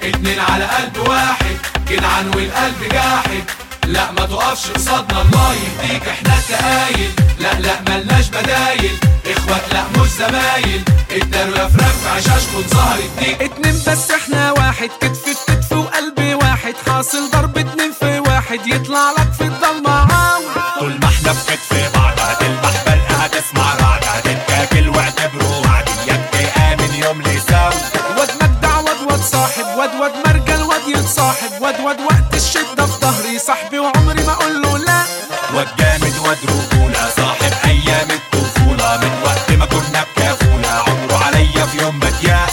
اتنين على قلب واحد، جدعان والقلب جاحد. لا ما تقفش قصادنا الله يهديك، احنا التقايل لا ملناش بدايل. اخوات لا مش زمايل، اداروا يا فراق في عشاشكم ظهر الديك. اتنين بس احنا واحد، كتف في كتف وقلب واحد، حاصل ضرب اتنين في واحد يطلع لك في الضلمة عاو. طول ما احنا في كتف بعض هتلمح برقة هتسمع رعد، هتتاكل واعتبره وعد اياك تآمن يوم لساو. واد مجدع واد صاحب، واد مرجل واد يتصاحب، واد وقت الشدة في ظهري صاحبي وعمري ما اقول له لا. واد جامد واد رجولة صاحب ايام الطفولة، من وقت ما كنا بكافولة عمره عليا في يوم ما ضيق.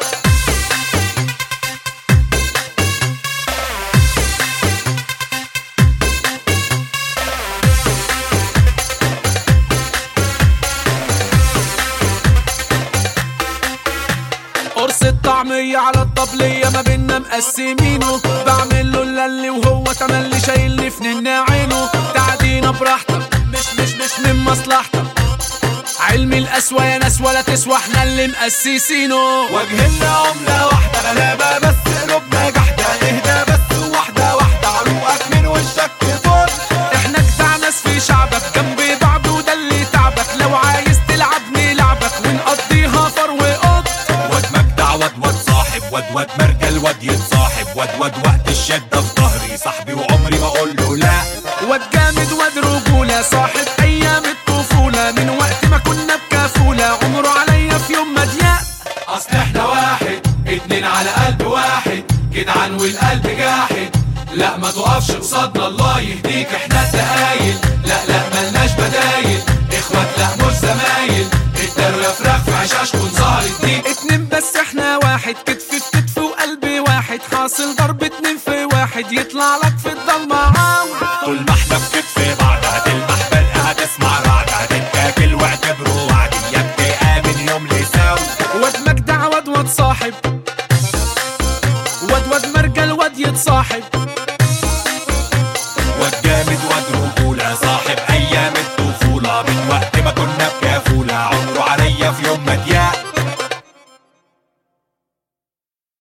قرص الطعمية على الطبلية ما بينا مقسمينه، بعمل له اللي وهو تملي شايلني في ننا عينه. تعدينا براحتك مش من مصلحتك، علمي القسوة يا ناس ولا تسوى احنا اللي مقسسينه. وجهنا عملة واحدة غلابة بس قلوبنا جحدة، اهدى بس واحدة عروقك من وشك فوق. احنا جدع ناس في شعبك جنب بعض وده اللي تعبك، لو عايز تلعب نلعبك ونقضيها فر وقط. واد مجدع واد صاحب، واد مرجل واد يتصاحب، واد وقت الشدة في ظهري صاحبي وعمري ما اقول له لا. واد جامد واد رجولة صاحب ايام الطفولة، من وقت ما كنا بكافولة عمره عليا في يوم ما ضيق. اصل احنا واحد، اتنين على قلب واحد، جدعان والقلب جاحد. لا ما تقفش قصادنا الله يهديك، احنا التقايل لا ملناش بدايل.